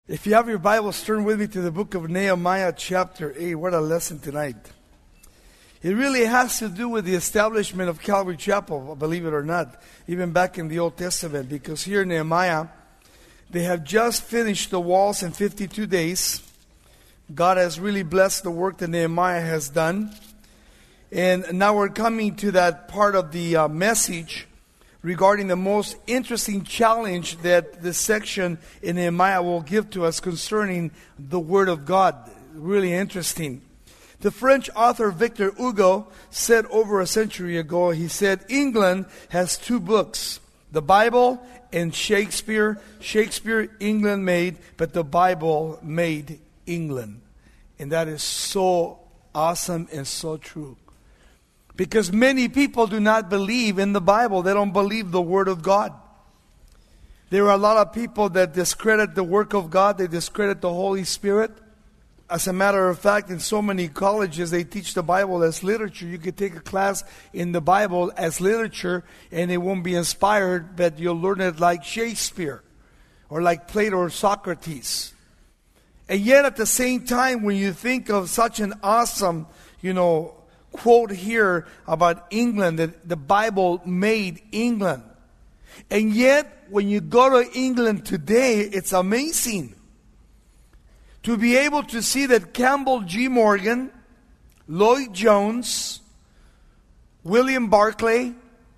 If you have your Bibles, turn with me to the book of Nehemiah chapter 8. What a lesson tonight. It really has to do with the establishment of Calvary Chapel, believe it or not, even back in the Old Testament. Because here in Nehemiah, they have just finished the walls in 52 days. God has really blessed the work that Nehemiah has done. And now we're coming to that part of the message regarding the most interesting challenge that this section in Nehemiah will give to us concerning the Word of God. Really interesting. The French author Victor Hugo said over a century ago, he said, England has two books, the Bible and Shakespeare. Shakespeare, England made, but the Bible made England. And that is so awesome and so true. Because many people do not believe in the Bible. They don't believe the Word of God. There are a lot of people that discredit the work of God. They discredit the Holy Spirit. As a matter of fact, in so many colleges, they teach the Bible as literature. You could take a class in the Bible as literature, and it won't be inspired, but you'll learn it like Shakespeare, or like Plato or Socrates. And yet, at the same time, when you think of such an awesome, quote here about England, that the Bible made England. And yet, when you go to England today, it's amazing to be able to see that Campbell G. Morgan, Lloyd Jones, William Barclay,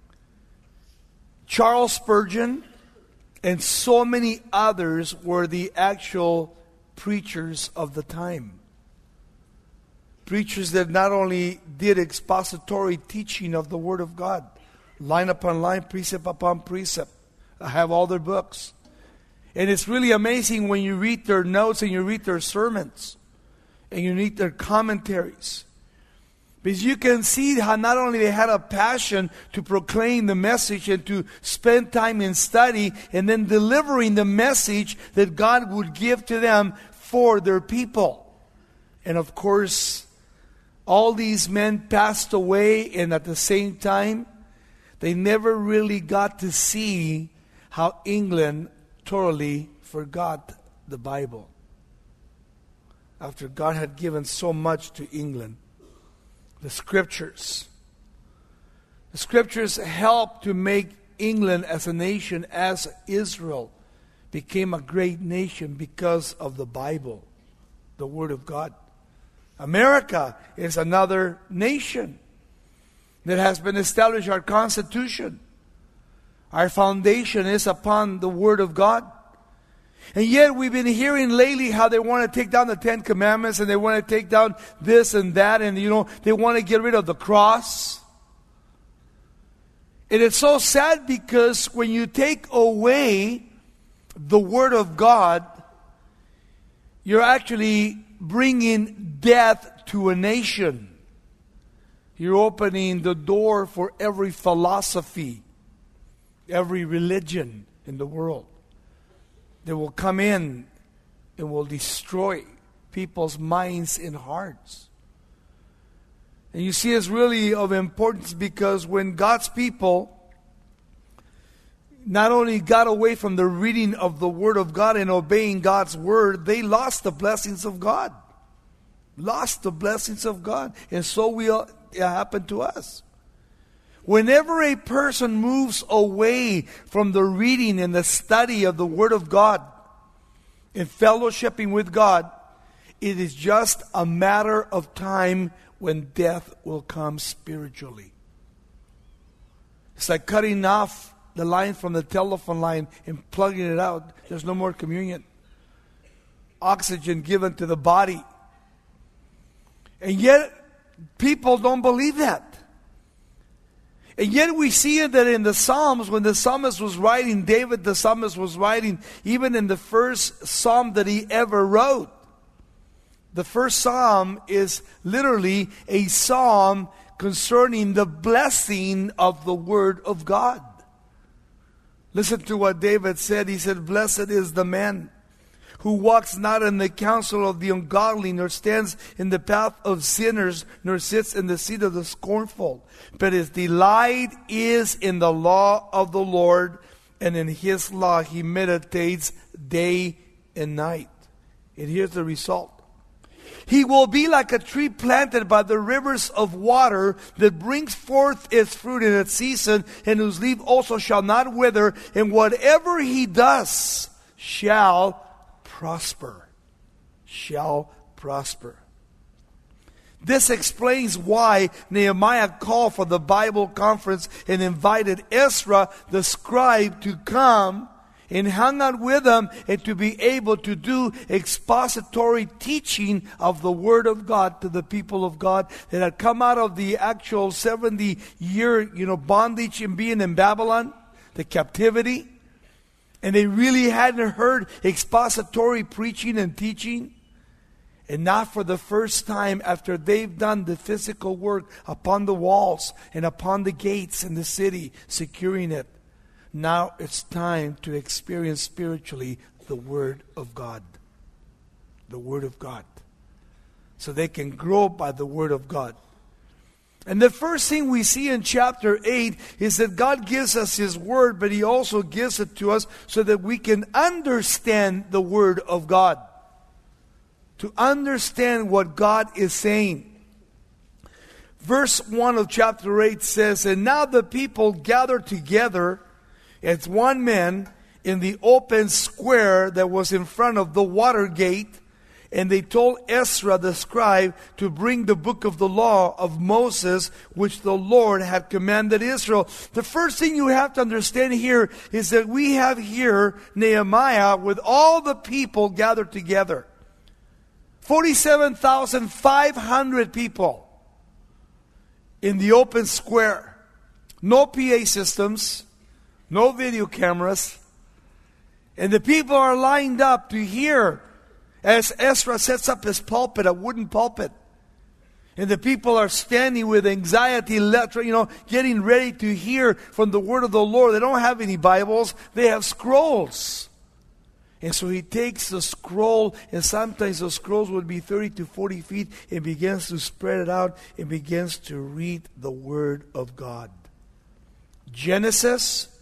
Charles Spurgeon, and so many others were the actual preachers of the time. Preachers that not only did expository teaching of the Word of God, line upon line, precept upon precept. I have all their books. And it's really amazing when you read their notes and you read their sermons and you read their commentaries. Because you can see how not only they had a passion to proclaim the message and to spend time in study and then delivering the message that God would give to them for their people. And of course, all these men passed away, and at the same time, they never really got to see how England totally forgot the Bible. After God had given so much to England. The Scriptures. The Scriptures helped to make England as a nation, as Israel became a great nation because of the Bible, the Word of God. America is another nation that has been established, our Constitution. Our foundation is upon the Word of God. And yet we've been hearing lately how they want to take down the Ten Commandments and they want to take down this and that and they want to get rid of the cross. And it's so sad because when you take away the Word of God, you're actually bringing death to a nation. You're opening the door for every philosophy, every religion in the world that will come in and will destroy people's minds and hearts. And you see, it's really of importance because when God's people not only got away from the reading of the Word of God and obeying God's Word, they lost the blessings of God. Lost the blessings of God. And so it happened to us. Whenever a person moves away from the reading and the study of the Word of God and fellowshipping with God, it is just a matter of time when death will come spiritually. It's like cutting off the line from the telephone line and plugging it out. There's no more communion. Oxygen given to the body. And yet, people don't believe that. And yet we see that in the Psalms, when the psalmist was writing, David the psalmist was writing, even in the first psalm that he ever wrote. The first psalm is literally a psalm concerning the blessing of the Word of God. Listen to what David said. He said, "Blessed is the man who walks not in the counsel of the ungodly, nor stands in the path of sinners, nor sits in the seat of the scornful. But his delight is in the law of the Lord, and in his law he meditates day and night." And here's the result. He will be like a tree planted by the rivers of water that brings forth its fruit in its season, and whose leaf also shall not wither, and whatever he does shall prosper. Shall prosper. This explains why Nehemiah called for the Bible conference and invited Ezra the scribe to come and hang out with them and to be able to do expository teaching of the Word of God to the people of God that had come out of the actual 70-year, bondage and being in Babylon, the captivity. And they really hadn't heard expository preaching and teaching. And not for the first time, after they've done the physical work upon the walls and upon the gates in the city, securing it, now it's time to experience spiritually the Word of God. The Word of God. So they can grow by the Word of God. And the first thing we see in chapter 8 is that God gives us His Word, but He also gives it to us so that we can understand the Word of God. To understand what God is saying. Verse 1 of chapter 8 says, "And now the people gathered together as one man in the open square that was in front of the water gate, and they told Ezra the scribe to bring the book of the law of Moses, which the Lord had commanded Israel." The first thing you have to understand here is that we have here Nehemiah with all the people gathered together. 47,500 people in the open square. No PA systems. No video cameras. And the people are lined up to hear as Ezra sets up his pulpit, a wooden pulpit. And the people are standing with anxiety, getting ready to hear from the word of the Lord. They don't have any Bibles. They have scrolls. And so he takes the scroll, and sometimes those scrolls would be 30 to 40 feet, and begins to spread it out and begins to read the Word of God. Genesis,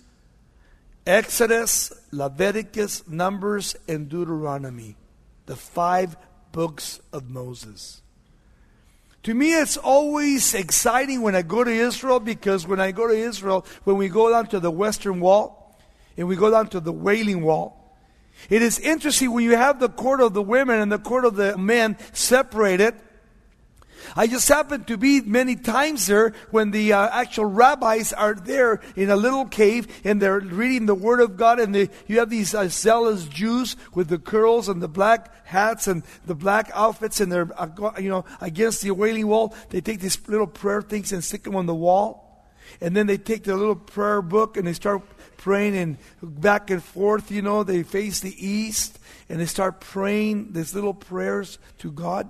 Exodus, Leviticus, Numbers, and Deuteronomy. The 5 books of Moses. To me, it's always exciting when I go to Israel, because when I go to Israel, when we go down to the Western Wall, and we go down to the Wailing Wall, it is interesting when you have the court of the women and the court of the men separated. I just happened to be many times there when the actual rabbis are there in a little cave and they're reading the Word of God, and you have these zealous Jews with the curls and the black hats and the black outfits, and they're against the Wailing Wall. They take these little prayer things and stick them on the wall, and then they take the little prayer book and they start praying and back and forth. They face the east and they start praying these little prayers to God.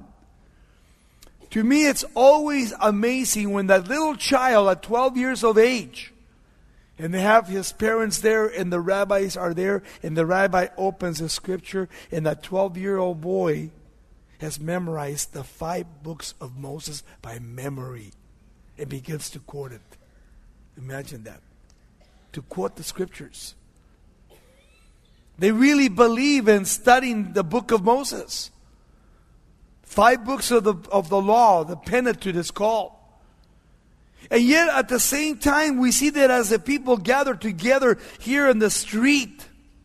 To me, it's always amazing when that little child at 12 years of age, and they have his parents there and the rabbis are there, and the rabbi opens the scripture, and that 12-year-old boy has memorized the 5 books of Moses by memory and begins to quote it. Imagine that. To quote the scriptures. They really believe in studying the book of Moses. 5 books of the law, the Pentateuch is called. And yet at the same time, we see that as the people gather together here in the street.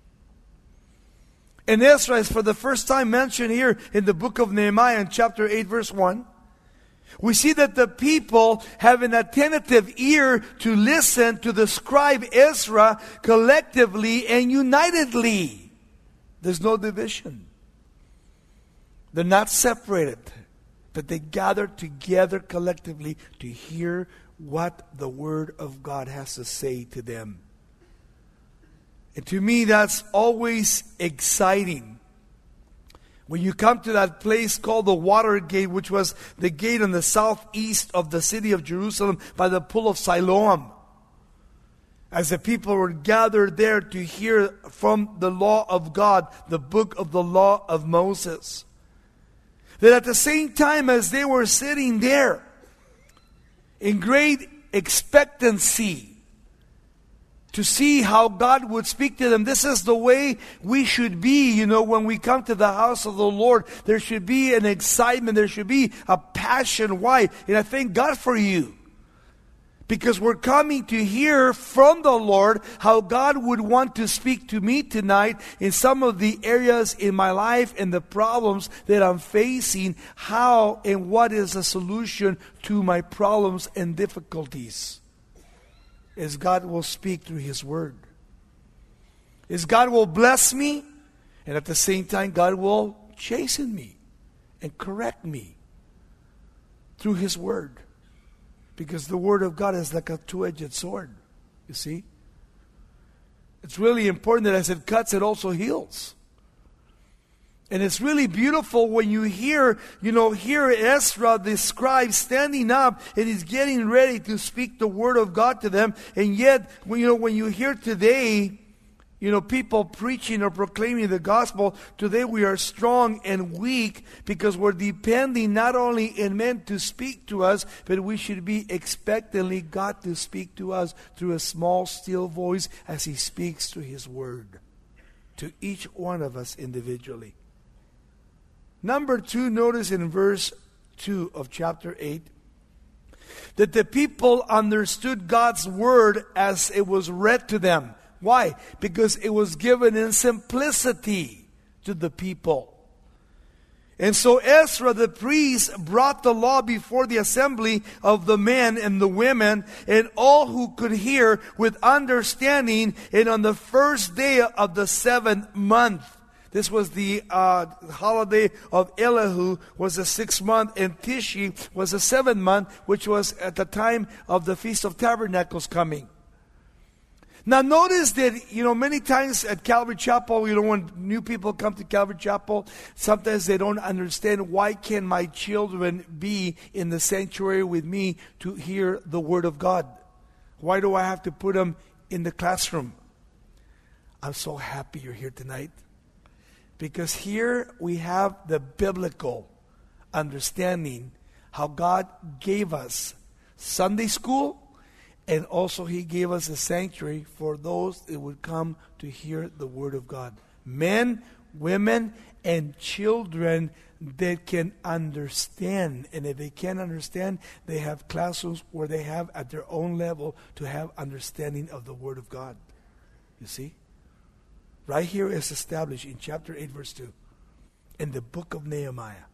And Ezra is for the first time mentioned here in the book of Nehemiah in chapter 8 verse 1. We see that the people have an attentive ear to listen to the scribe Ezra collectively and unitedly. There's no division. They're not separated, but they gather together collectively to hear what the Word of God has to say to them. And to me, that's always exciting. When you come to that place called the Water Gate, which was the gate on the southeast of the city of Jerusalem by the pool of Siloam, as the people were gathered there to hear from the law of God, the book of the law of Moses, that at the same time as they were sitting there in great expectancy to see how God would speak to them. This is the way we should be, when we come to the house of the Lord. There should be an excitement. There should be a passion. Why? And I thank God for you. Because we're coming to hear from the Lord how God would want to speak to me tonight in some of the areas in my life and the problems that I'm facing. How and what is the solution to my problems and difficulties? Is God will speak through His Word. Is God will bless me, and at the same time God will chasten me and correct me through His Word. Because the Word of God is like a two-edged sword, you see. It's really important that as it cuts, it also heals. And it's really beautiful when you hear Ezra, the scribe, standing up and he's getting ready to speak the Word of God to them. And yet, when you hear today, people preaching or proclaiming the gospel, today we are strong and weak because we're depending not only in men to speak to us, but we should be expectantly God to speak to us through a small, still voice as He speaks through His Word to each one of us individually. Number 2, notice in verse 2 of chapter 8, that the people understood God's Word as it was read to them. Why? Because it was given in simplicity to the people. And so Ezra the priest brought the law before the assembly of the men and the women and all who could hear with understanding. And on the first day of the 7th month, this was the holiday of Elihu, was the 6th month, and Tishi was the 7th month, which was at the time of the Feast of Tabernacles coming. Now notice that, many times at Calvary Chapel, when new people come to Calvary Chapel, sometimes they don't understand, why can my children be in the sanctuary with me to hear the Word of God? Why do I have to put them in the classroom? I'm so happy you're here tonight. Because here we have the biblical understanding how God gave us Sunday school, and also He gave us a sanctuary for those that would come to hear the Word of God. Men, women, and children that can understand. And if they can't understand, they have classrooms where they have at their own level to have understanding of the Word of God. You see? Right here is established in chapter 8, verse 2, in the book of Nehemiah.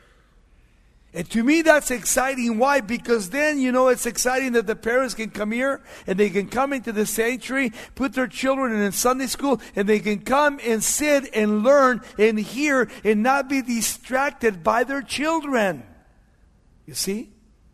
And to me that's exciting. Why? Because then, it's exciting that the parents can come here and they can come into the sanctuary, put their children in Sunday school, and they can come and sit and learn and hear and not be distracted by their children. You see?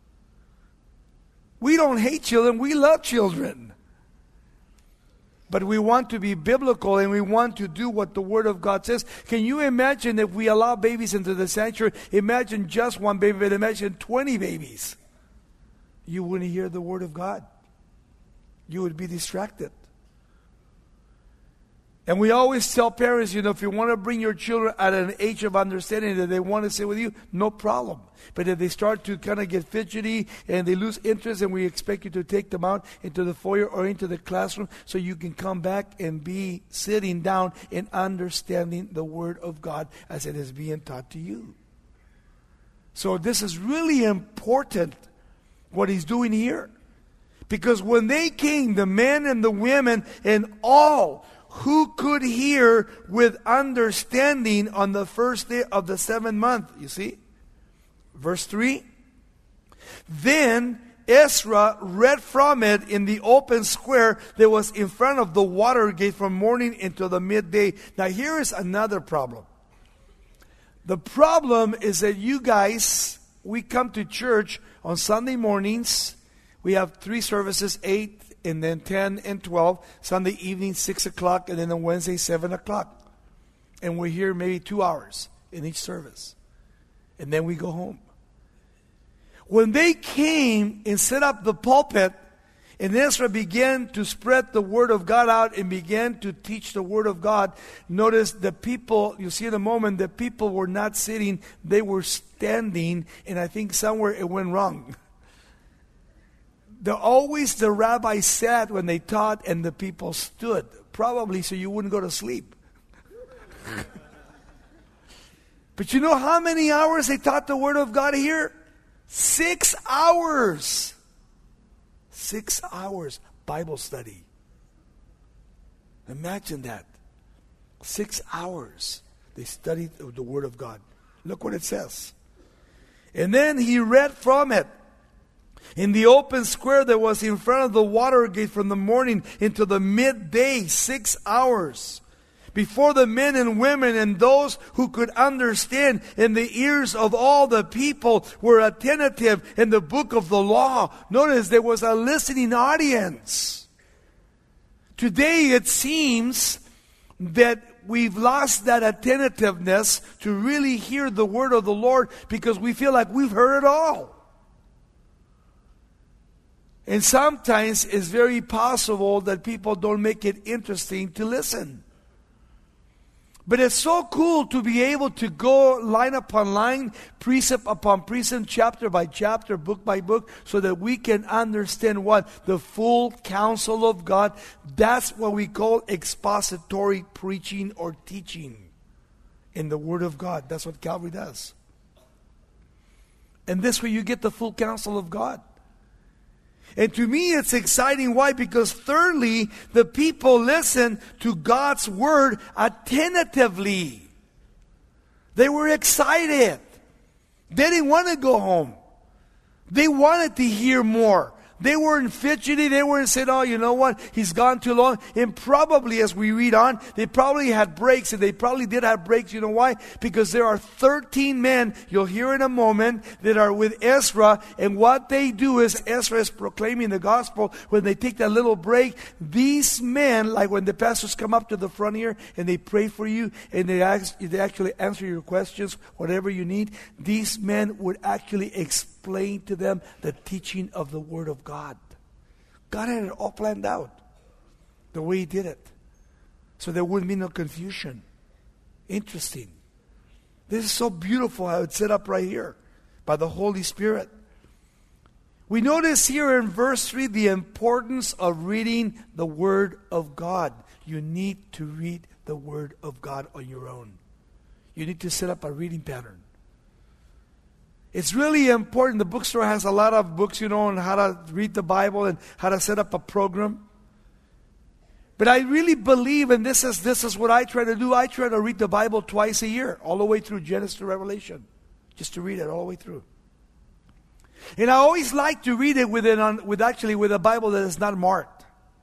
We don't hate children, we love children. But we want to be biblical and we want to do what the Word of God says. Can you imagine if we allow babies into the sanctuary? Imagine just one baby, but imagine 20 babies. You wouldn't hear the Word of God. You would be distracted. And we always tell parents, if you want to bring your children at an age of understanding that they want to sit with you, no problem. But if they start to kind of get fidgety and they lose interest, and we expect you to take them out into the foyer or into the classroom so you can come back and be sitting down and understanding the Word of God as it is being taught to you. So this is really important what He's doing here. Because when they came, the men and the women and all who could hear with understanding on the first day of the 7th month. You see? Verse 3. Then Ezra read from it in the open square that was in front of the water gate from morning until the midday. Now here is another problem. The problem is that you guys, we come to church on Sunday mornings. We have 3 services, 8 and then 10 and 12. Sunday evening, 6 o'clock, and then on Wednesday, 7 o'clock. And we're here maybe 2 hours in each service. And then we go home. When they came and set up the pulpit, and Ezra began to spread the Word of God out and began to teach the Word of God, notice the people, you see in a moment, the people were not sitting, they were standing, and I think somewhere it went wrong. the rabbi sat when they taught and the people stood. Probably so you wouldn't go to sleep. But you know how many hours they taught the Word of God here? 6 hours. 6 hours Bible study. Imagine that. 6 hours they studied the Word of God. Look what it says. And then he read from it. In the open square that was in front of the water gate from the morning into the midday, 6 hours. Before the men and women and those who could understand, and the ears of all the people were attentive in the book of the law. Notice there was a listening audience. Today it seems that we've lost that attentiveness to really hear the word of the Lord because we feel like we've heard it all. And sometimes it's very possible that people don't make it interesting to listen. But it's so cool to be able to go line upon line, precept upon precept, chapter by chapter, book by book, so that we can understand what? The full counsel of God. That's what we call expository preaching or teaching in the Word of God. That's what Calvary does. And this way you get the full counsel of God. And to me it's exciting. Why? Because thirdly, the people listen to God's word attentively. They were excited. They didn't want to go home. They wanted to hear more. They weren't fidgety. They weren't saying, oh, you know what? He's gone too long. And probably as we read on, they probably had breaks. And they probably did have breaks. You know why? Because there are 13 men, you'll hear in a moment, that are with Ezra. And what they do is, Ezra is proclaiming the gospel. When they take that little break, these men, like when the pastors come up to the front here and they pray for you and they actually answer your questions, whatever you need, these men would actually explain to them the teaching of the Word of God. God had it all planned out the way He did it, so there wouldn't be no confusion. Interesting. This is so beautiful how it's set up right here by the Holy Spirit. We notice here in verse 3 the importance of reading the Word of God. You need to read the Word of God on your own. You need to set up a reading pattern. It's really important. The bookstore has a lot of books, on how to read the Bible and how to set up a program. But I really believe, and this is what I try to do. I try to read the Bible twice a year, all the way through Genesis to Revelation, just to read it all the way through. And I always like to read it with a Bible that is not marked,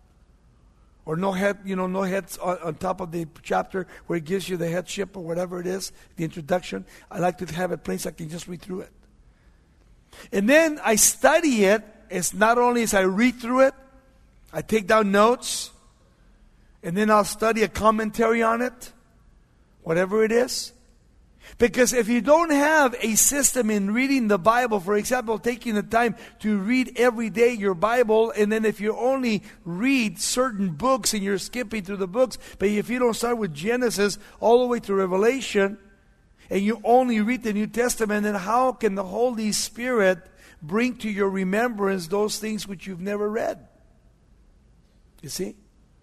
or no head, no heads on top of the chapter where it gives you the headship or whatever it is, the introduction. I like to have it plain so I can just read through it. And then I study it. It's not only as I read through it, I take down notes, and then I'll study a commentary on it, whatever it is. Because if you don't have a system in reading the Bible, for example, taking the time to read every day your Bible, and then if you only read certain books and you're skipping through the books, but if you don't start with Genesis all the way to Revelation, and you only read the New Testament, then how can the Holy Spirit bring to your remembrance those things which you've never read? You see?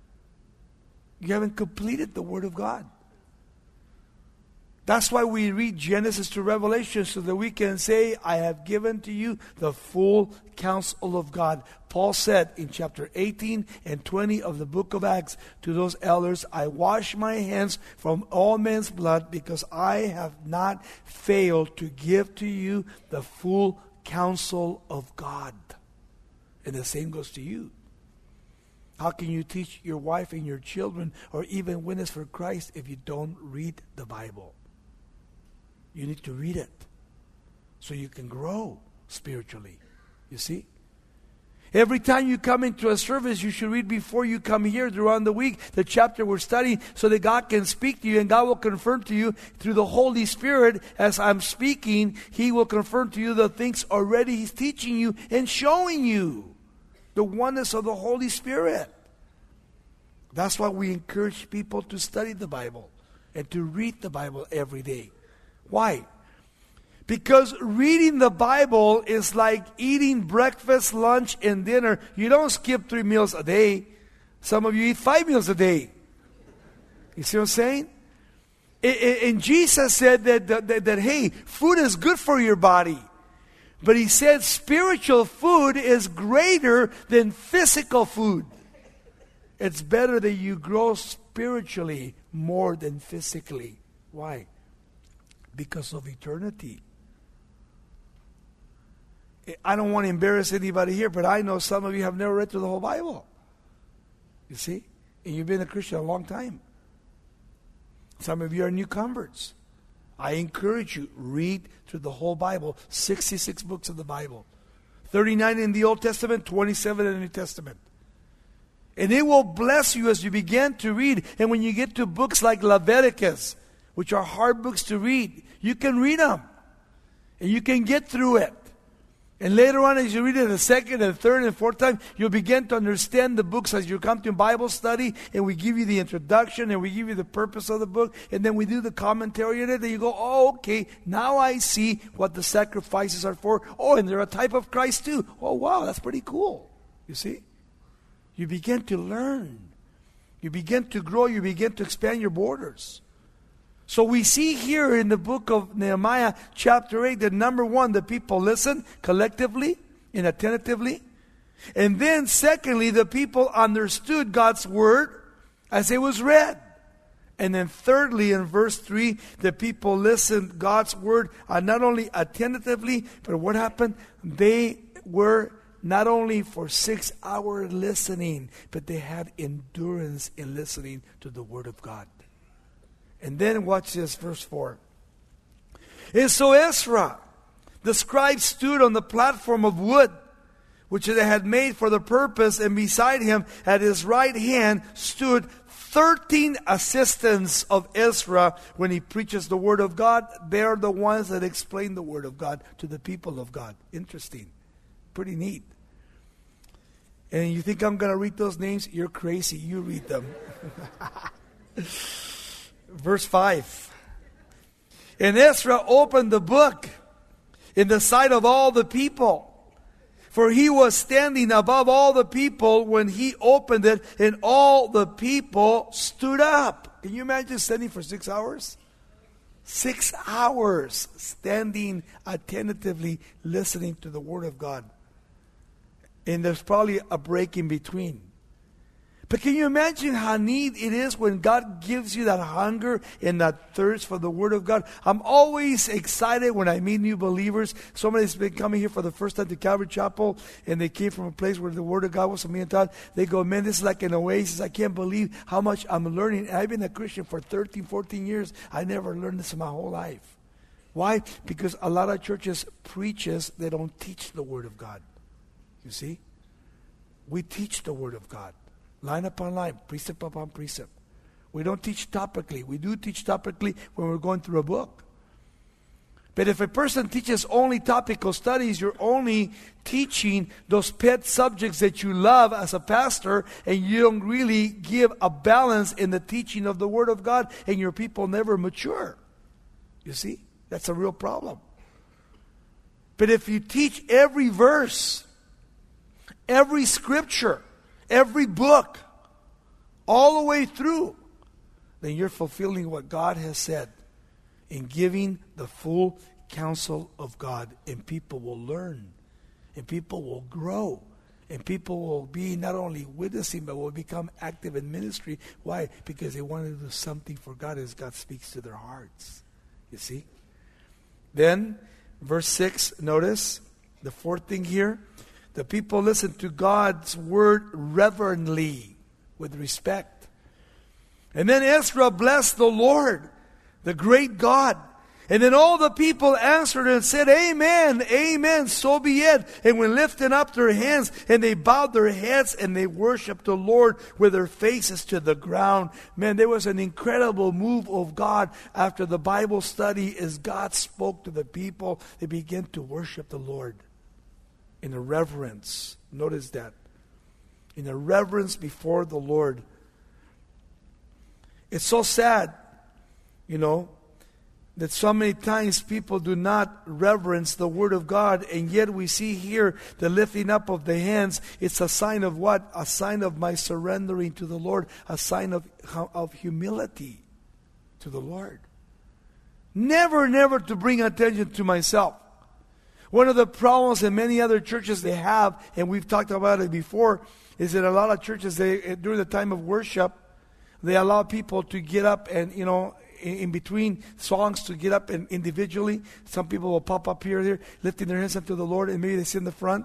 You haven't completed the Word of God. That's why we read Genesis to Revelation, so that we can say, I have given to you the full counsel of God. Paul said in chapter 18 and 20 of the book of Acts to those elders, I wash my hands from all men's blood, because I have not failed to give to you the full counsel of God. And the same goes to you. How can you teach your wife and your children, or even witness for Christ, if you don't read the Bible? You need to read it so you can grow spiritually. You see? Every time you come into a service, you should read before you come here throughout the week the chapter we're studying, so that God can speak to you, and God will confirm to you through the Holy Spirit. As I'm speaking, He will confirm to you the things already He's teaching you and showing you. The oneness of the Holy Spirit. That's why we encourage people to study the Bible and to read the Bible every day. Why? Because reading the Bible is like eating breakfast, lunch, and dinner. You don't skip 3 meals a day. Some of you eat 5 meals a day. You see what I'm saying? And Jesus said that, hey, food is good for your body. But he said spiritual food is greater than physical food. It's better that you grow spiritually more than physically. Why? Because of eternity. I don't want to embarrass anybody here, but I know some of you have never read through the whole Bible. You see? And you've been a Christian a long time. Some of you are new converts. I encourage you, read through the whole Bible, 66 books of the Bible. 39 in the Old Testament, 27 in the New Testament. And it will bless you as you begin to read. And when you get to books like Leviticus, which are hard books to read, you can read them. And you can get through it. And later on, as you read it a second and third and fourth time, you'll begin to understand the books as you come to Bible study, and we give you the introduction, and we give you the purpose of the book, and then we do the commentary on it, and you go, oh, okay, now I see what the sacrifices are for. Oh, and they're a type of Christ too. Oh, wow, that's pretty cool. You see? You begin to learn. You begin to grow. You begin to expand your borders. So we see here in the book of Nehemiah chapter 8 that number one, the people listened collectively and attentively. And then secondly, the people understood God's word as it was read. And then thirdly, in verse 3, the people listened God's word not only attentively, but what happened? They were not only for 6 hours listening, but they had endurance in listening to the word of God. And then watch this, verse 4. And so Ezra, the scribe, stood on the platform of wood, which they had made for the purpose, and beside him at his right hand stood 13 assistants of Ezra when he preaches the word of God. They're the ones that explain the word of God to the people of God. Interesting. Pretty neat. And you think I'm going to read those names? You're crazy. You read them. Verse 5. And Ezra opened the book in the sight of all the people, for he was standing above all the people when he opened it, and all the people stood up. Can you imagine standing for 6 hours? 6 hours standing attentively listening to the word of God. And there's probably a break in between. But can you imagine how neat it is when God gives you that hunger and that thirst for the Word of God? I'm always excited when I meet new believers. Somebody's been coming here for the first time to Calvary Chapel, and they came from a place where the Word of God was for me and Todd. They go, man, this is like an oasis. I can't believe how much I'm learning. And I've been a Christian for 13, 14 years. I never learned this in my whole life. Why? Because a lot of churches preaches, they don't teach the Word of God. You see? We teach the Word of God. Line upon line, precept upon precept. We don't teach topically. We do teach topically when we're going through a book. But if a person teaches only topical studies, you're only teaching those pet subjects that you love as a pastor, and you don't really give a balance in the teaching of the Word of God, and your people never mature. You see? That's a real problem. But if you teach every verse, every scripture, every book, all the way through, then you're fulfilling what God has said in giving the full counsel of God. And people will learn, and people will grow, and people will be not only witnessing, but will become active in ministry. Why? Because they want to do something for God as God speaks to their hearts. You see? Then, verse 6, notice the fourth thing here. The people listened to God's word reverently, with respect. And then Ezra blessed the Lord, the great God. And then all the people answered and said, Amen, amen, so be it. And when lifting up their hands, and they bowed their heads, and they worshiped the Lord with their faces to the ground. Man, there was an incredible move of God after the Bible study. As God spoke to the people, they began to worship the Lord in a reverence. Notice that. In a reverence before the Lord. It's so sad, that so many times people do not reverence the Word of God, and yet we see here the lifting up of the hands. It's a sign of what? A sign of my surrendering to the Lord, a sign of humility to the Lord. Never to bring attention to myself. One of the problems in many other churches they have, and we've talked about it before, is that a lot of churches, during the time of worship, they allow people to get up and, in between songs to get up and individually. Some people will pop up here, there, lifting their hands up to the Lord, and maybe they sit in the front.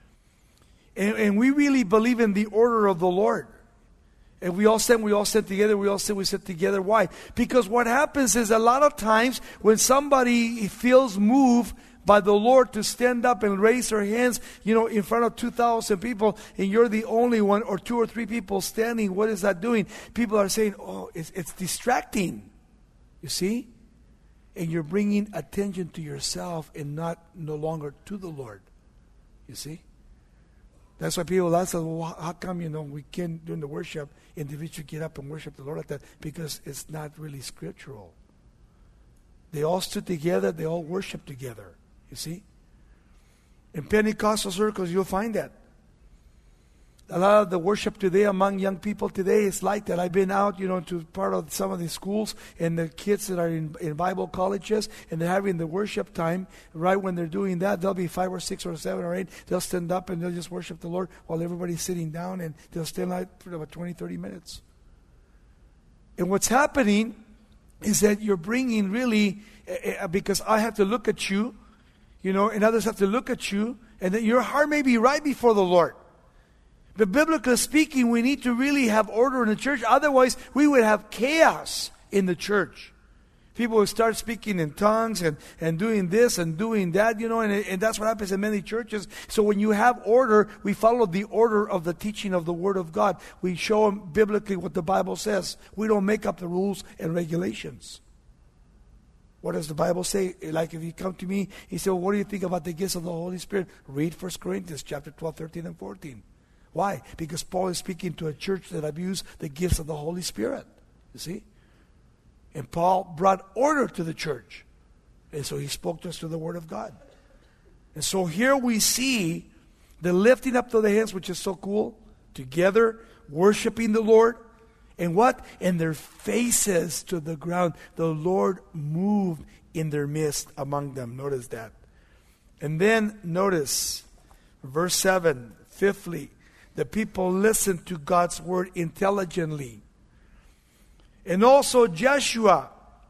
And we really believe in the order of the Lord. If we all sit together, we sit together. Why? Because what happens is a lot of times when somebody feels moved by the Lord to stand up and raise their hands, in front of 2,000 people, and you're the only one or 2 or 3 people standing, what is that doing? People are saying, oh, it's distracting. You see? And you're bringing attention to yourself and no longer to the Lord. You see? That's why people ask us, well, how come, we can't, during the worship, individually get up and worship the Lord like that? Because it's not really scriptural. They all stood together, they all worshiped together. You see? In Pentecostal circles, you'll find that. A lot of the worship today among young people today is like that. I've been out, to part of some of the schools, and the kids that are in Bible colleges, and they're having the worship time. Right when they're doing that, there'll be 5 or 6 or 7 or 8. They'll stand up and they'll just worship the Lord while everybody's sitting down, and they'll stand out for about 20, 30 minutes. And what's happening is that you're bringing really, because I have to look at you, and others have to look at you, and that your heart may be right before the Lord. But biblically speaking, we need to really have order in the church. Otherwise, we would have chaos in the church. People would start speaking in tongues and doing this and doing that, and that's what happens in many churches. So when you have order, we follow the order of the teaching of the Word of God. We show them biblically what the Bible says. We don't make up the rules and regulations. What does the Bible say? Like if you come to me, you say, well, what do you think about the gifts of the Holy Spirit? Read 1 Corinthians chapter 12, 13, and 14. Why? Because Paul is speaking to a church that abused the gifts of the Holy Spirit. You see? And Paul brought order to the church. And so he spoke to us through the Word of God. And so here we see the lifting up of the hands, which is so cool, together, worshiping the Lord. And what? And their faces to the ground. The Lord moved in their midst among them. Notice that. And then notice, verse 7, fifthly, the people listened to God's word intelligently. And also Joshua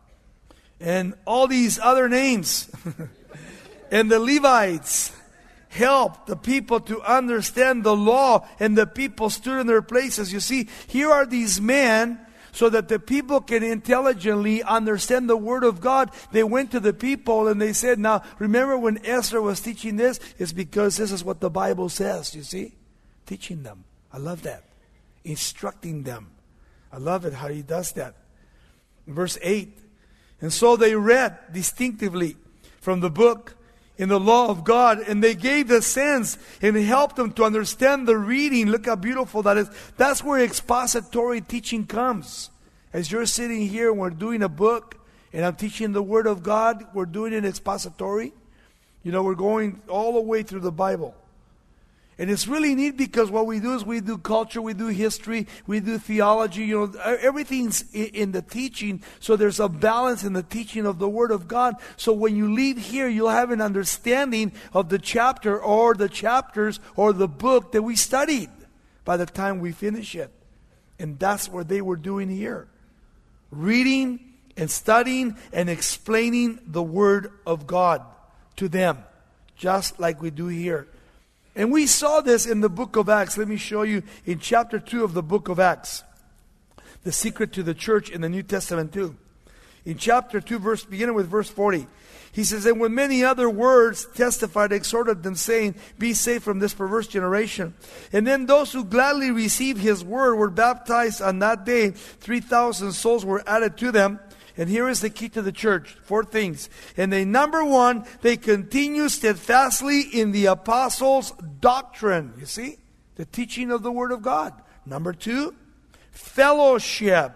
and all these other names and the Levites helped the people to understand the law, and the people stood in their places. You see, here are these men so that the people can intelligently understand the Word of God. They went to the people and they said, now remember when Ezra was teaching this? It's because this is what the Bible says, you see? Teaching them. I love that. Instructing them. I love it how he does that. Verse 8. And so they read distinctively from the book in the law of God, and they gave the sense and helped them to understand the reading. Look how beautiful that is. That's where expository teaching comes. As you're sitting here and we're doing a book and I'm teaching the Word of God, we're doing it expository. We're going all the way through the Bible. And it's really neat because what we do is we do culture, we do history, we do theology. Everything's in the teaching. So there's a balance in the teaching of the Word of God. So when you leave here, you'll have an understanding of the chapter or the chapters or the book that we studied by the time we finish it. And that's what they were doing here. Reading and studying and explaining the Word of God to them, just like we do here. And we saw this in the book of Acts. Let me show you in chapter 2 of the book of Acts. The secret to the church in the New Testament too. In chapter 2, beginning with verse 40. He says, and with many other words testified, exhorted them, saying, be saved from this perverse generation. And then those who gladly received his word were baptized on that day. 3,000 souls were added to them. And here is the key to the church. 4 things. And they, number 1, they continue steadfastly in the apostles' doctrine. You see? The teaching of the Word of God. Number 2, fellowship.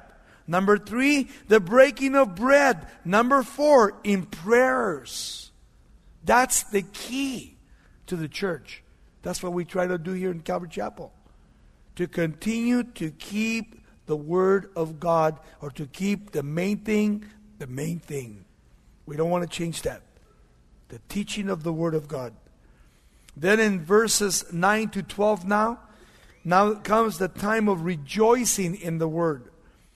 Number 3, the breaking of bread. Number 4, in prayers. That's the key to the church. That's what we try to do here in Calvary Chapel. To continue to keep the Word of God, or to keep the main thing, the main thing. We don't want to change that. The teaching of the Word of God. Then in verses 9 to 12 now comes the time of rejoicing in the Word.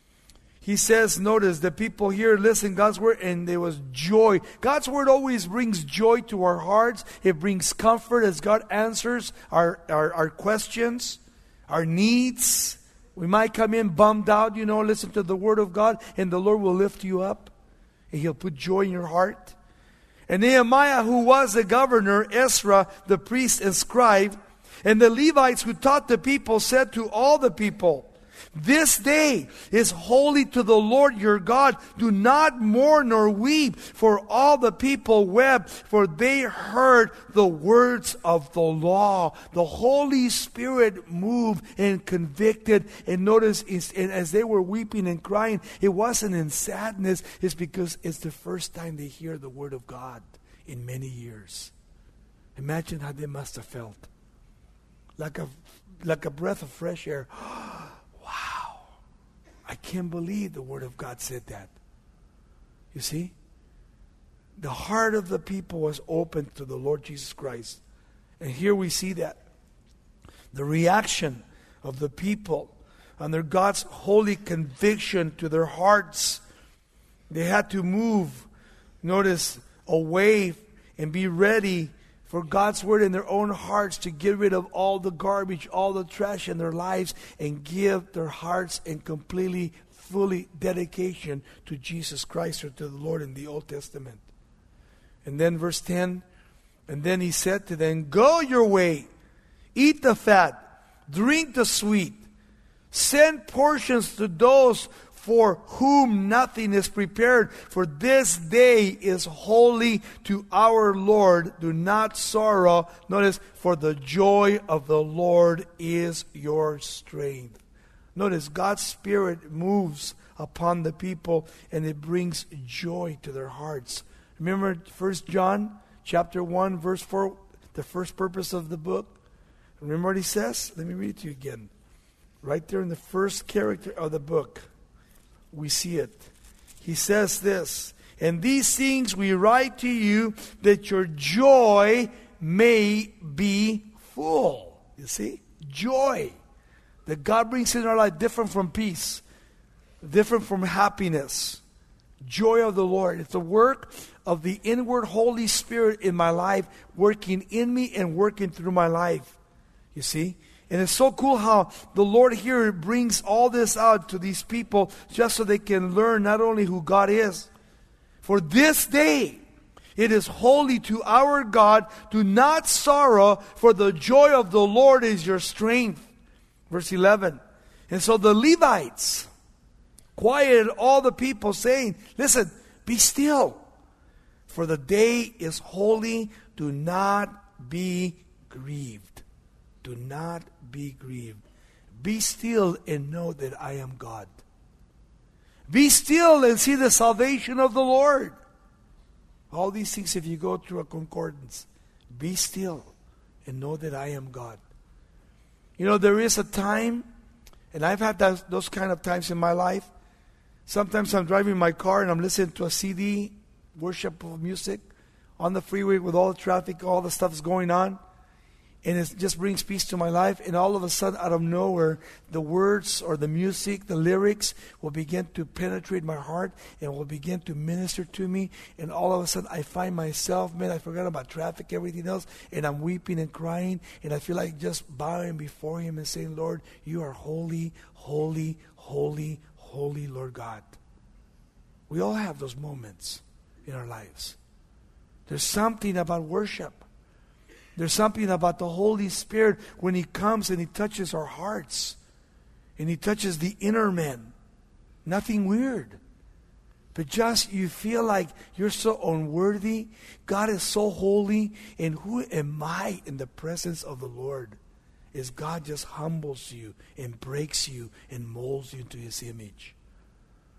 He says, notice, the people here listen God's Word and there was joy. God's Word always brings joy to our hearts. It brings comfort as God answers our questions, our needs. We might come in bummed out, listen to the Word of God, and the Lord will lift you up. And He'll put joy in your heart. And Nehemiah, who was the governor, Ezra, the priest and scribe, and the Levites who taught the people, said to all the people, "This day is holy to the Lord your God. Do not mourn nor weep." For all the people wept, for they heard the words of the law. The Holy Spirit moved and convicted. And notice, as they were weeping and crying, it wasn't in sadness. It's because it's the first time they hear the Word of God in many years. Imagine how they must have felt. Like a breath of fresh air. Wow, I can't believe the Word of God said that. You see? The heart of the people was open to the Lord Jesus Christ. And here we see that. The reaction of the people under God's holy conviction to their hearts. They had to move, notice, away and be ready for God's Word in their own hearts, to get rid of all the garbage, all the trash in their lives, and give their hearts in completely, fully dedication to Jesus Christ, or to the Lord in the Old Testament. And then verse 10, and then He said to them, "Go your way, eat the fat, drink the sweet, send portions to those for whom nothing is prepared, for this day is holy to our Lord. Do not sorrow." Notice, "for the joy of the Lord is your strength." Notice, God's Spirit moves upon the people and it brings joy to their hearts. Remember 1 John chapter 1 verse 4, the first purpose of the book? Remember what he says? Let me read it to you again. Right there in the first character of the book, we see it. He says this, "And these things we write to you, that your joy may be full." You see? Joy that God brings in our life, different from peace, different from happiness. Joy of the Lord. It's the work of the inward Holy Spirit in my life, working in me and working through my life. You see? And it's so cool how the Lord here brings all this out to these people just so they can learn not only who God is. "For this day it is holy to our God. Do not sorrow, for the joy of the Lord is your strength." Verse 11. And so the Levites quieted all the people, saying, "Listen, be still, for the day is holy. Do not be grieved." Do not be grieved. Be still and know that I am God. Be still and see the salvation of the Lord. All these things, if you go through a concordance, be still and know that I am God. There is a time, and I've had those kind of times in my life. Sometimes I'm driving my car and I'm listening to a CD, worship music, on the freeway with all the traffic, all the stuff is going on. And it just brings peace to my life. And all of a sudden, out of nowhere, the words or the music, the lyrics will begin to penetrate my heart and will begin to minister to me. And all of a sudden, I find myself, I forgot about traffic, everything else, and I'm weeping and crying. And I feel like just bowing before Him and saying, "Lord, you are holy, holy, holy, holy, Lord God." We all have those moments in our lives. There's something about worship. There's something about the Holy Spirit when He comes and He touches our hearts. And He touches the inner man. Nothing weird. But just you feel like you're so unworthy. God is so holy. And who am I in the presence of the Lord? As God just humbles you and breaks you and molds you into His image.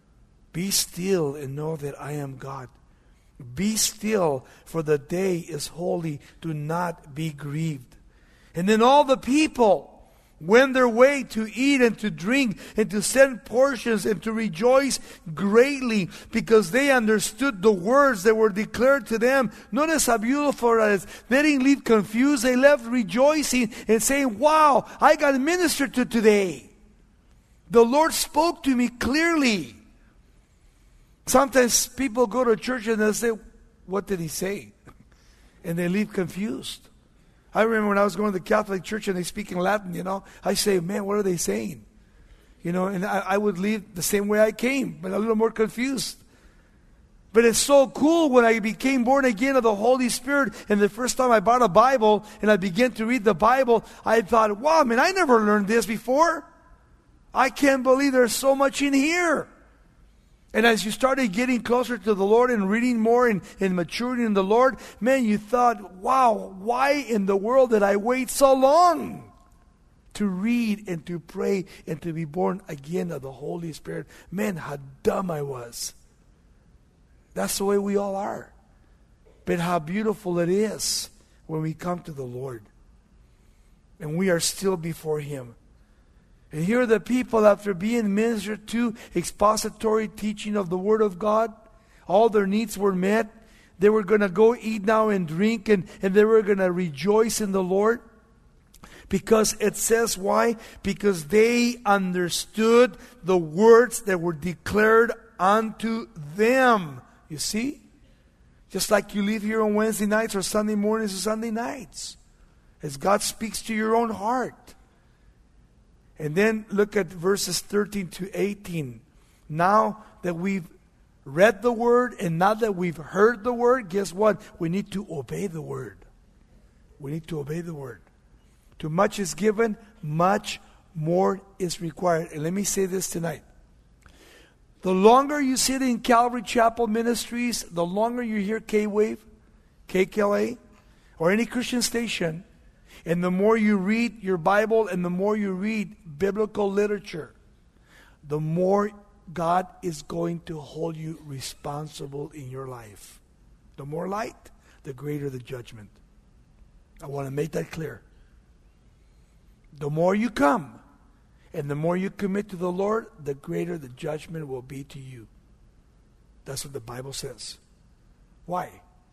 Be still and know that I am God. Be still, for the day is holy. Do not be grieved. And then all the people went their way to eat and to drink and to send portions and to rejoice greatly, because they understood the words that were declared to them. Notice how beautiful it is. They didn't leave confused. They left rejoicing and saying, wow, I got ministered to today. The Lord spoke to me clearly. Sometimes people go to church and they say, what did he say? And they leave confused. I remember when I was going to the Catholic Church and they speak in Latin, I say, man, what are they saying? And I would leave the same way I came, but a little more confused. But it's so cool when I became born again of the Holy Spirit, and the first time I bought a Bible and I began to read the Bible, I thought, wow, man, I never learned this before. I can't believe there's so much in here. And as you started getting closer to the Lord and reading more and maturing in the Lord, man, you thought, wow, why in the world did I wait so long to read and to pray and to be born again of the Holy Spirit? Man, how dumb I was. That's the way we all are. But how beautiful it is when we come to the Lord and we are still before Him. And here are the people, after being ministered to, expository teaching of the Word of God, all their needs were met. They were going to go eat now and drink, and they were going to rejoice in the Lord. Because it says why? Because they understood the words that were declared unto them. You see? Just like you leave here on Wednesday nights or Sunday mornings or Sunday nights. As God speaks to your own heart. And then look at verses 13 to 18. Now that we've read the Word and now that we've heard the Word, guess what? We need to obey the Word. We need to obey the Word. Too much is given, much more is required. And let me say this tonight. The longer you sit in Calvary Chapel Ministries, the longer you hear K-Wave, KKLA, or any Christian station, and the more you read your Bible and the more you read biblical literature, the more God is going to hold you responsible in your life. The more light, the greater the judgment. I want to make that clear. The more you come and the more you commit to the Lord, the greater the judgment will be to you. That's what the Bible says. Why?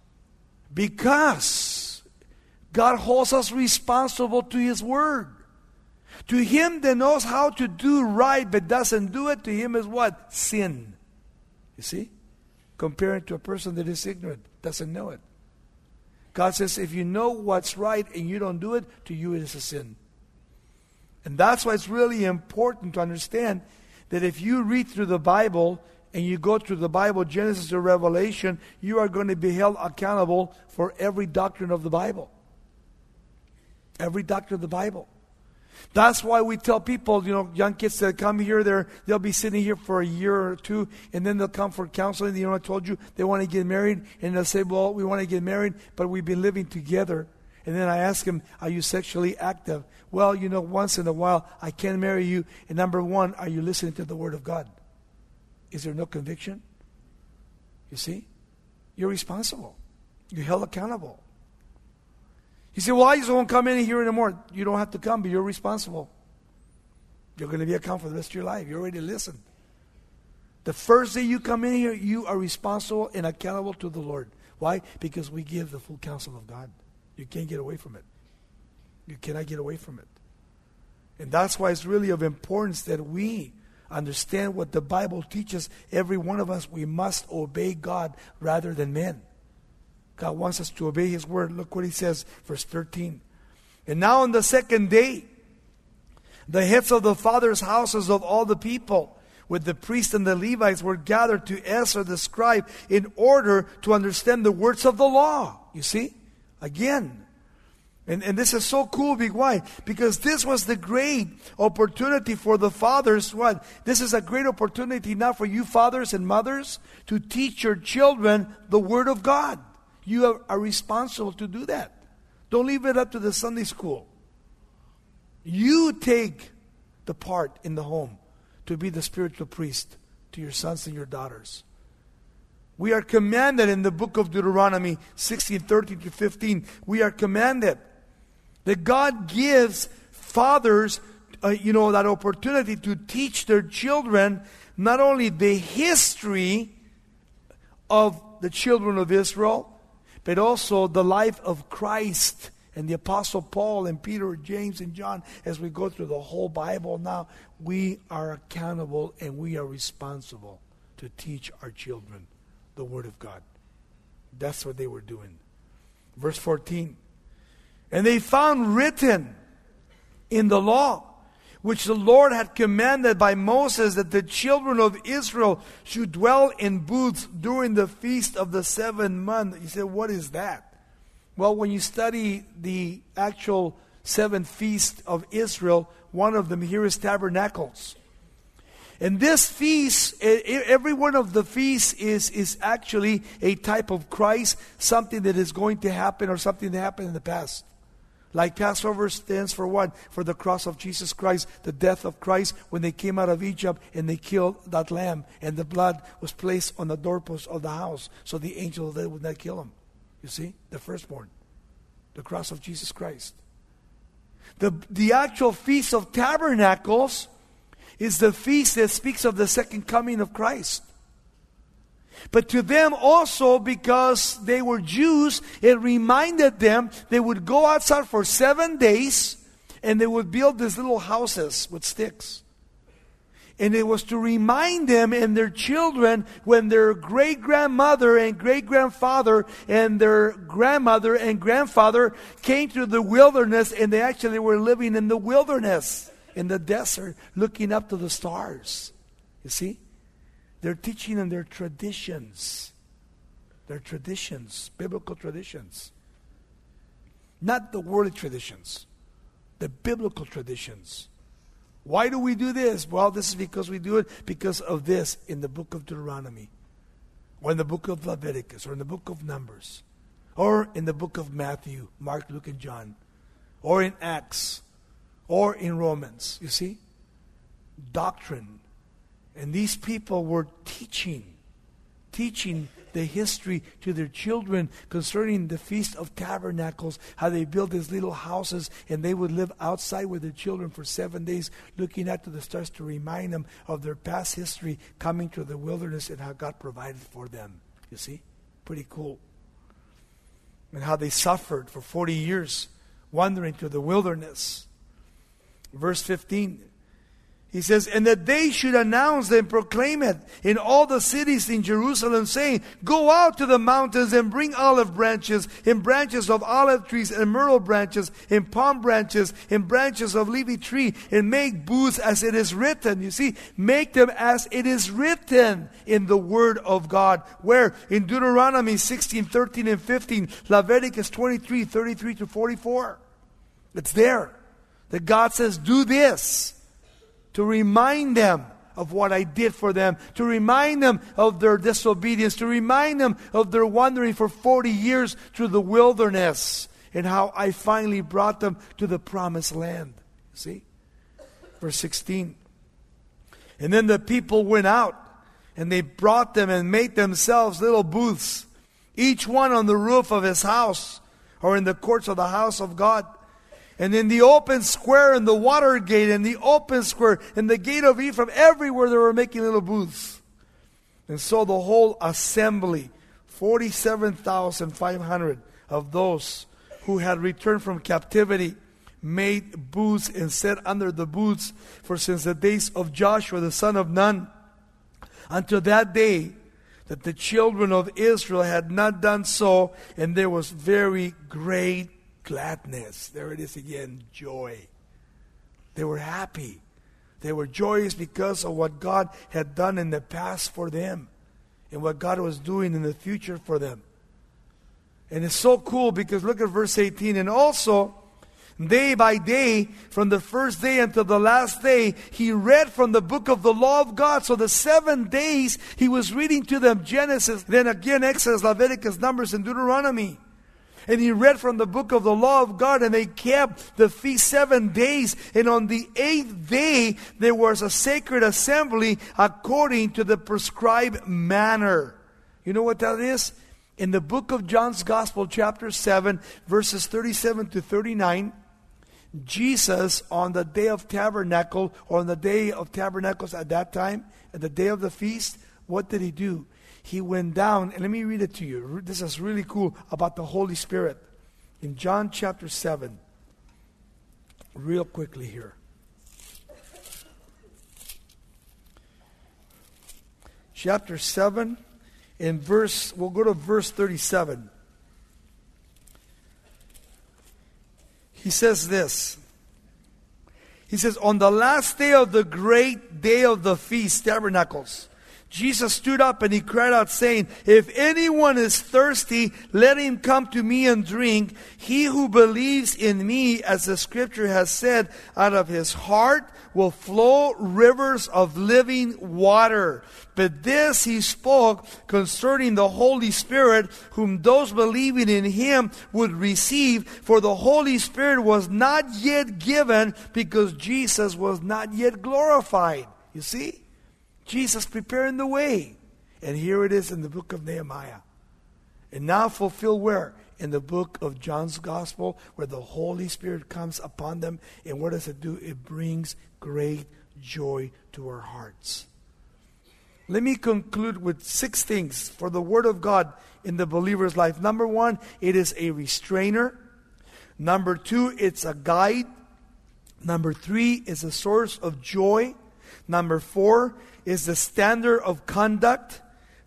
Because God holds us responsible to His Word. To him that knows how to do right but doesn't do it, to him is what? Sin. You see? Comparing to a person that is ignorant, doesn't know it. God says if you know what's right and you don't do it, to you it is a sin. And that's why it's really important to understand that if you read through the Bible and you go through the Bible, Genesis to Revelation, you are going to be held accountable for every doctrine of the Bible. Every doctrine of the Bible. That's why we tell people, young kids that come here, they'll be sitting here for a year or two, and then they'll come for counseling. I told you they want to get married, and they'll say, well, we want to get married, but we've been living together. And then I ask them, are you sexually active? Well, once in a while, I can marry you. And number one, are you listening to the Word of God? Is there no conviction? You see? You're responsible. You're held accountable. You say, well, I just won't come in here anymore. You don't have to come, but you're responsible. You're going to be accountable for the rest of your life. You already listened. The first day you come in here, you are responsible and accountable to the Lord. Why? Because we give the full counsel of God. You can't get away from it. You cannot get away from it. And that's why it's really of importance that we understand what the Bible teaches. Every one of us, we must obey God rather than men. God wants us to obey His Word. Look what He says, verse 13. And now on the second day, the heads of the fathers' houses of all the people, with the priests and the Levites, were gathered to Ezra the scribe in order to understand the words of the law. You see? Again. And this is so cool. Why? Because this was the great opportunity for the fathers. What? This is a great opportunity now for you fathers and mothers to teach your children the Word of God. You are responsible to do that. Don't leave it up to the Sunday school. You take the part in the home to be the spiritual priest to your sons and your daughters. We are commanded in the book of Deuteronomy 16:13-15. We are commanded that God gives fathers, that opportunity to teach their children not only the history of the children of Israel, but also the life of Christ and the Apostle Paul and Peter, James, and John. As we go through the whole Bible now, we are accountable and we are responsible to teach our children the Word of God. That's what they were doing. Verse 14. And they found written in the law, which the Lord had commanded by Moses, that the children of Israel should dwell in booths during the feast of the 7th month. You say, what is that? Well, when you study the actual 7th feast of Israel, one of them here is Tabernacles. And this feast, every one of the feasts is actually a type of Christ, something that is going to happen or something that happened in the past. Like Passover stands for what? For the cross of Jesus Christ, the death of Christ when they came out of Egypt and they killed that lamb and the blood was placed on the doorpost of the house so the angel of death would not kill him. You see? The firstborn. The cross of Jesus Christ. The actual Feast of Tabernacles is the feast that speaks of the second coming of Christ. But to them also, because they were Jews, it reminded them they would go outside for 7 days and they would build these little houses with sticks. And it was to remind them and their children when their great-grandmother and great-grandfather and their grandmother and grandfather came to the wilderness, and they actually were living in the wilderness, in the desert, looking up to the stars. You see? They're teaching them their traditions. Their traditions, biblical traditions. Not the worldly traditions. The biblical traditions. Why do we do this? Well, this is because we do it because of this in the book of Deuteronomy, or in the book of Leviticus, or in the book of Numbers, or in the book of Matthew, Mark, Luke, and John, or in Acts, or in Romans. You see? Doctrine. And these people were teaching the history to their children concerning the Feast of Tabernacles, how they built these little houses and they would live outside with their children for 7 days looking up to the stars to remind them of their past history coming to the wilderness and how God provided for them. You see? Pretty cool. And how they suffered for 40 years wandering through the wilderness. Verse 15. He says, and that they should announce and proclaim it in all the cities in Jerusalem, saying, go out to the mountains and bring olive branches, and branches of olive trees, and myrtle branches, and palm branches, and branches of leafy tree, and make booths as it is written. You see, make them as it is written in the Word of God. Where? In Deuteronomy 16:13 and 15, Leviticus 23:33-44. It's there. That God says, do this. To remind them of what I did for them. To remind them of their disobedience. To remind them of their wandering for 40 years through the wilderness. And how I finally brought them to the promised land. See? Verse 16. And then the people went out. And they brought them and made themselves little booths. Each one on the roof of his house. Or in the courts of the house of God. And in the open square, and the water gate, and the open square, and the gate of Ephraim, everywhere they were making little booths. And so the whole assembly, 47,500 of those who had returned from captivity, made booths and sat under the booths. For since the days of Joshua the son of Nun, until that day, that the children of Israel had not done so, and there was very great gladness. There it is again, joy. They were happy. They were joyous because of what God had done in the past for them and what God was doing in the future for them. And it's so cool because look at verse 18. And also, day by day, from the first day until the last day, he read from the book of the law of God. So the 7 days, he was reading to them Genesis, then again Exodus, Leviticus, Numbers, and Deuteronomy. And he read from the book of the law of God, and they kept the feast 7 days. And on the 8th day, there was a sacred assembly according to the prescribed manner. You know what that is? In the book of John's Gospel, chapter 7, verses 37 to 39, Jesus, on the day of tabernacle, or on the day of tabernacles at that time, at the day of the feast, what did he do? He went down, and let me read it to you. This is really cool about the Holy Spirit. In John chapter 7, real quickly here. Chapter 7, we'll go to verse 37. He says this. He says, on the last day of the great day of the feast, tabernacles, Jesus stood up and he cried out, saying, if anyone is thirsty, let him come to me and drink. He who believes in me, as the scripture has said, out of his heart will flow rivers of living water. But this he spoke concerning the Holy Spirit, whom those believing in him would receive. For the Holy Spirit was not yet given, because Jesus was not yet glorified. You see? Jesus preparing the way. And here it is in the book of Nehemiah. And now fulfilled where? In the book of John's Gospel, where the Holy Spirit comes upon them. And what does it do? It brings great joy to our hearts. Let me conclude with 6 things for the Word of God in the believer's life. Number 1, it is a restrainer. Number 2, it's a guide. Number 3 is a source of joy. Number 4 is the standard of conduct.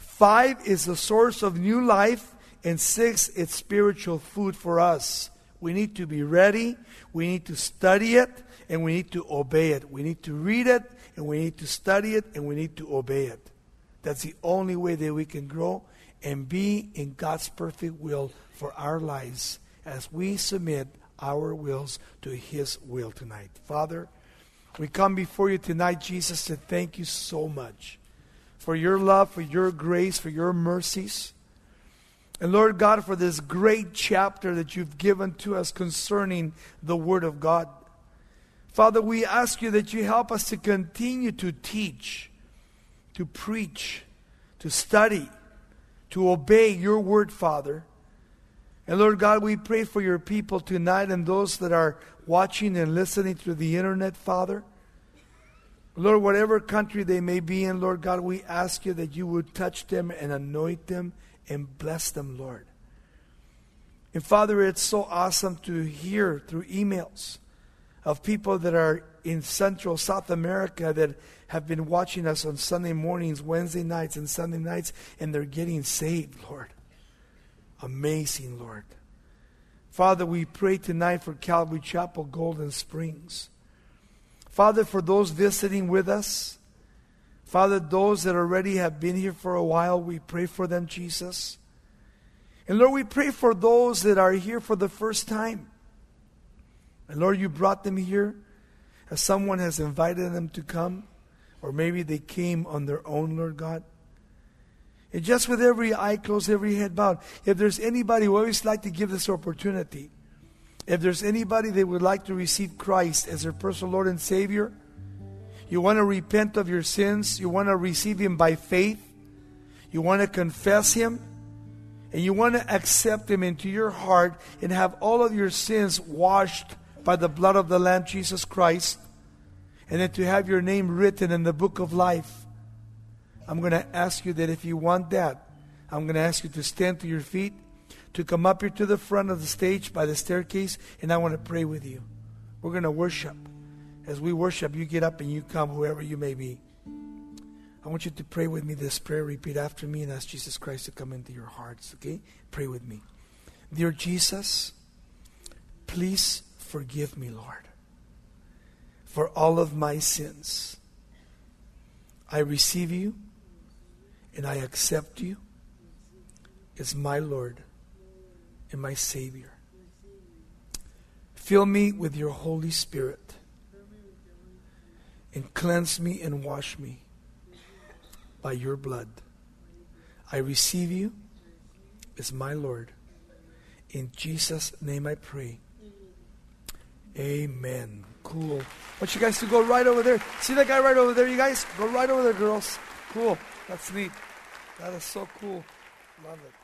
5 is the source of new life. And 6, it's spiritual food for us. We need to be ready. We need to study it. And we need to obey it. We need to read it. And we need to study it. And we need to obey it. That's the only way that we can grow and be in God's perfect will for our lives as we submit our wills to His will tonight. Father, we come before you tonight, Jesus, to thank you so much for your love, for your grace, for your mercies. And Lord God, for this great chapter that you've given to us concerning the Word of God. Father, we ask you that you help us to continue to teach, to preach, to study, to obey your Word, Father. And Lord God, we pray for your people tonight and those that are watching and listening through the internet, Father. Lord, whatever country they may be in, Lord God, we ask you that you would touch them and anoint them and bless them, Lord. And Father, it's so awesome to hear through emails of people that are in Central South America that have been watching us on Sunday mornings, Wednesday nights, and Sunday nights, and they're getting saved, Lord. Amazing, Lord. Father, we pray tonight for Calvary Chapel, Golden Springs. Father, for those visiting with us, Father, those that already have been here for a while, we pray for them, Jesus. And Lord, we pray for those that are here for the first time. And Lord, you brought them here as someone has invited them to come, or maybe they came on their own, Lord God. And just with every eye closed, every head bowed, if there's anybody who always like to give this opportunity, if there's anybody that would like to receive Christ as their personal Lord and Savior, you want to repent of your sins, you want to receive Him by faith, you want to confess Him, and you want to accept Him into your heart and have all of your sins washed by the blood of the Lamb, Jesus Christ, and then to have your name written in the book of life. I'm going to ask you that if you want that, I'm going to ask you to stand to your feet, to come up here to the front of the stage by the staircase, and I want to pray with you. We're going to worship. As we worship, you get up and you come, whoever you may be. I want you to pray with me this prayer. Repeat after me and ask Jesus Christ to come into your hearts, okay? Pray with me. Dear Jesus, please forgive me, Lord, for all of my sins. I receive you and I accept you as my Lord and my Savior. Fill me with your Holy Spirit and cleanse me and wash me by your blood. I receive you as my Lord In Jesus' name I pray. Amen. Cool. I want you guys to go right over there. See that guy right over there, you guys? Go right over there, girls. Cool. That's neat. That is so cool. Love it.